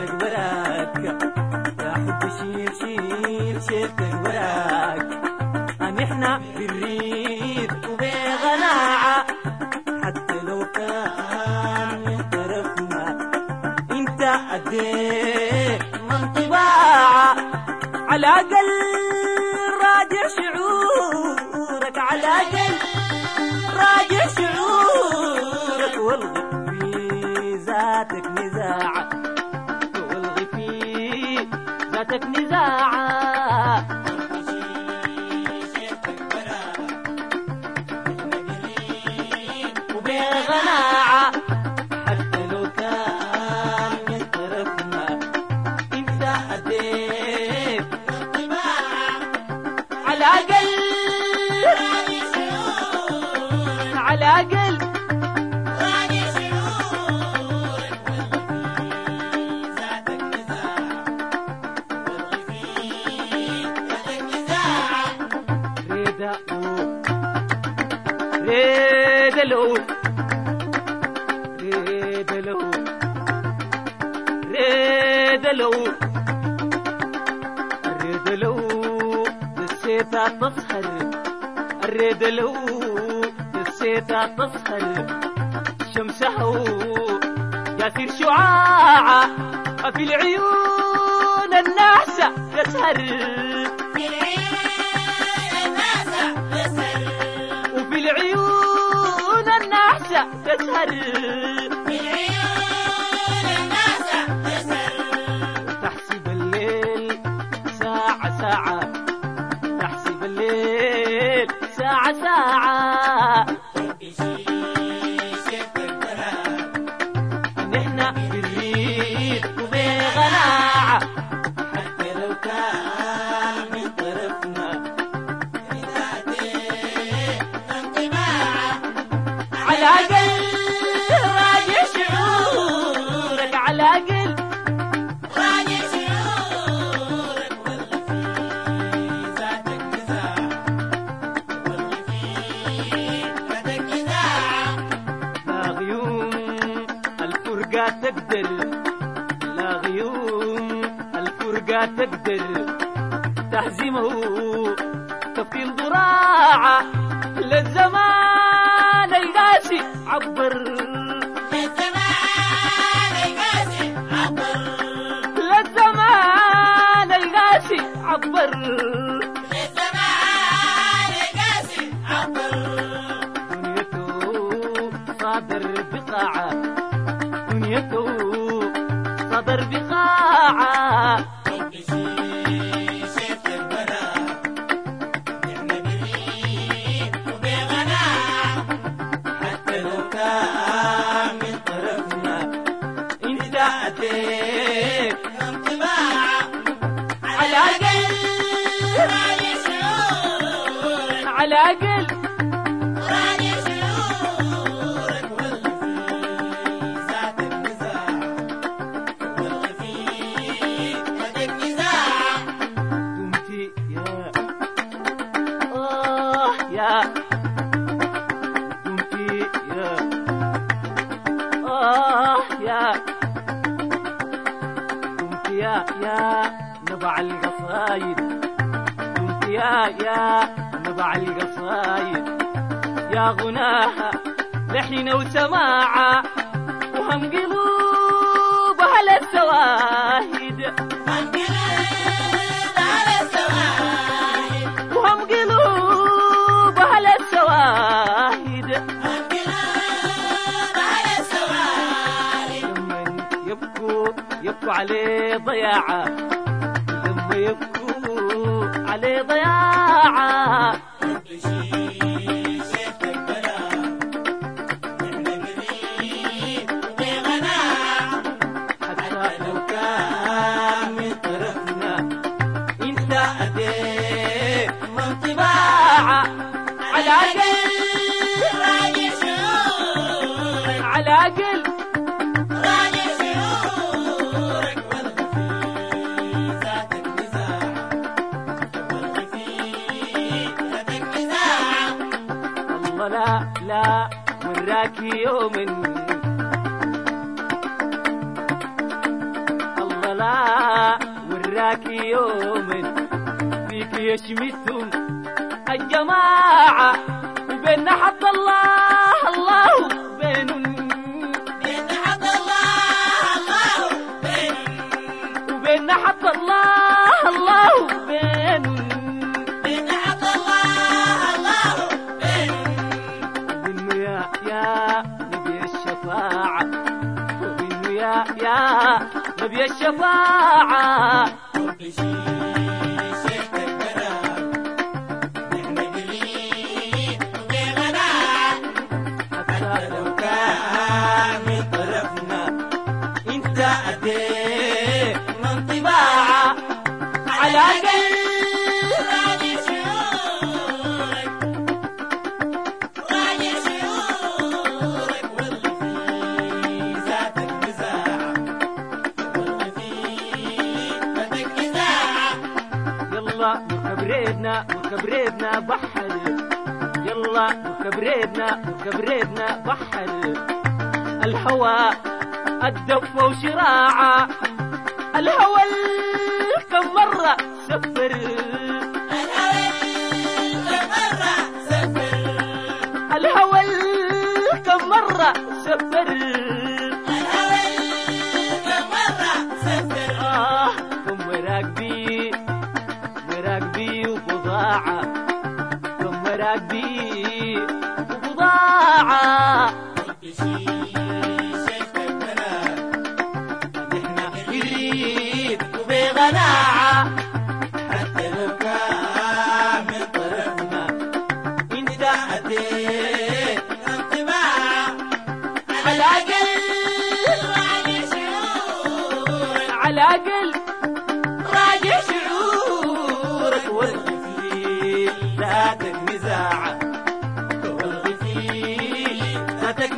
شيلتك وراك يا حب شيل شيل شيلتك وراك احنا بالريد وبغناعة حتى لو كان من طرفنا انت اديت من طباعة على الاقل راجع شعورك على الاقل راجع شعورك والغي في ذاتك نزاعة والغي في ذاتك نزاعة وبغناعة حتى لو كان من طرفنا انت اديت انطباعة على الاقل على الاقل راجع شعورك والغي ذاتك نزاعة والغي في ذاتك نزاعة ريدلو دسيتها تسهر الريدلو دسيتها تسهر شمسها ياسر شعاعة في العيون الناعسة تسهر في العيون الناعسة تسهر وفي العيون الناعسة تسهر في العيون الناعسة تسهر تحسب الليل ساعة ساعة تحسب الليل ساعة ساعة ربي شيل شيلتك وراك نحنا بالريد وبغناعة حتى لو كان من طرفنا ردادين انطباعة على الاقل راجع شعورك على الاقل راجع شعورك والغي في ذاتك نزاعة والغي في ذاتك نزاعة لا غيوم الفرقة تقدر لا غيوم الفرقة تقدر تهزمه تفصيل ضراعة للزمان القاسي عبر للزمان القاسي عبر للزمان القاسي عبر للزمان القاسي عبر دنيته صادر بقاعة دنيته صدر بقاعة ربي شيل شيلتك وراك نحنا بالريد وبغناعة حتى لو كان من طرفنا انت اديت انطباعة على الاقل راجع شعورك على الاقل راجع شعورك والغي في ذاتك نزاعة والغي في ذاتك نزاعة دمتي يا يا دمتي يا يا دمتي يا نبع القصايد دمتي يا نبع القصايد يا غناها لحن وسماعة وهم قلوب على السواهد هم قلوب على السواهد وهم قلوب على السواهد هم قلوب على السواهد لما يبكوا عليه ضياعة لما يبكوا عليه ضياعة ربي شيل شيلتك وراك نحنا بالريد وبغناعة حتى لو كان من طرفنا انت اديت من طباعة على الاقل راجع شعورك على الاقل راجع شعورك والغي في ذاتك نزاعة والغي في ذاتك نزاعة الله لا وراك يوم الله الله وراك يوم فيك يشمتهم الجماعة وبيننا حط الله الله بين حط الله بين وبيننا حط الله الله بين حط الله بين وبينه يا نبي الشفاعة وبينه يا نبي الشفاعة كل شيء تكبر نحن قليل وبغناء حتى لو كان من طرفنا انت اديت من طباعة على قلب راجي شعورك واللي في ذاتك نزاعة واللي في ذاتك نزاعة يلا وكبريدنا بحر يلا وكبريدنا بحر الهوى الدف وشراعة الهوى كم مرة سفر الهوى كم مرة سفر كم مراقبي وبضاعة كم مراقبي وبضاعة كل شيء تكبر نحن نريد وبغناعة حتى لو كان من طرفنا انت اديت انطباع على الاقل راجع شعورك واللي في ذاتك نزاعة واللي في ذاتك